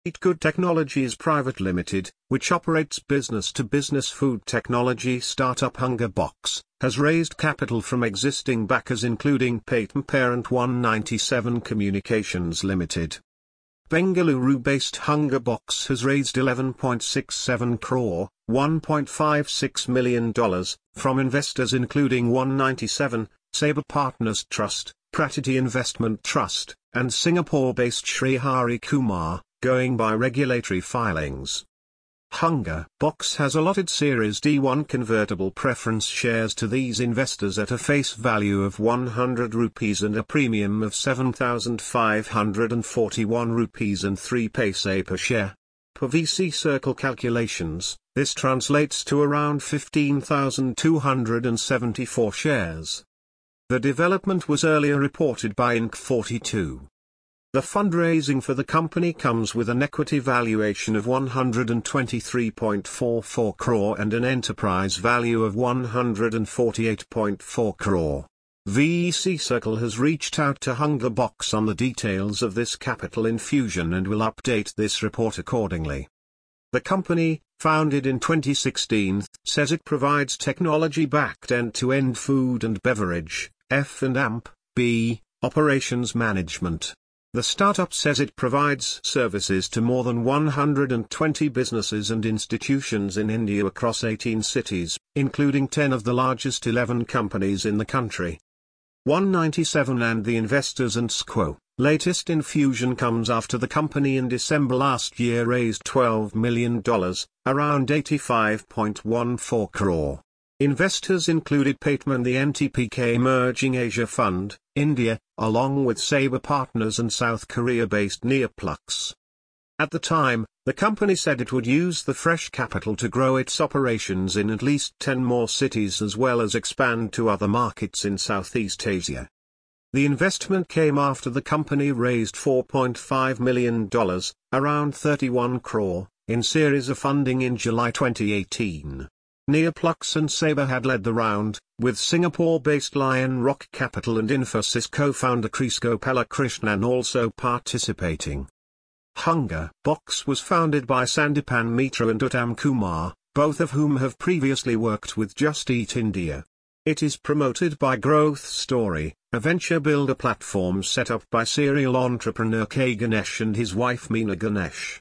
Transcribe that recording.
Eatgood Technologies Private Limited, which operates business-to-business food technology startup Hungerbox, has raised capital from existing backers including Paytm parent 197 Communications Limited. Bengaluru-based Hungerbox has raised 11.67 crore, $1.56 million, from investors including 197, Sabre Partners Trust, Pratiti Investment Trust, and Singapore-based Sri Hari Kumar, going by regulatory filings. Hungerbox has allotted Series D1 convertible preference shares to these investors at a face value of 100 rupees and a premium of 7,541 rupees and 3 paise per share. Per VC Circle calculations, this translates to around 15,274 shares. The development was earlier reported by Inc42. The fundraising for the company comes with an equity valuation of 123.44 crore and an enterprise value of 148.4 crore. VC Circle has reached out to Hungerbox on the details of this capital infusion and will update this report accordingly. The company, founded in 2016, says it provides technology-backed end-to-end food and beverage, F&B, operations management. The startup says it provides services to more than 120 businesses and institutions in India across 18 cities, including 10 of the largest 11 companies in the country. 197 and the investors and SQO. Latest infusion comes after the company in December last year raised $12 million, around 85.14 crore. Investors included Paytm and the NTPK Emerging Asia Fund, India, along with Sabre Partners and South Korea-based Neoplux. At the time, the company said it would use the fresh capital to grow its operations in at least 10 more cities as well as expand to other markets in Southeast Asia. The investment came after the company raised $4.5 million, around 31 crore, in series of funding in July 2018. Neoplux and Sabre had led the round, with Singapore-based Lion Rock Capital and Infosys co-founder Chris Gopalakrishnan also participating. Hungerbox was founded by Sandipan Mitra and Uttam Kumar, both of whom have previously worked with Just Eat India. It is promoted by Growth Story, a venture builder platform set up by serial entrepreneur K. Ganesh and his wife Meena Ganesh.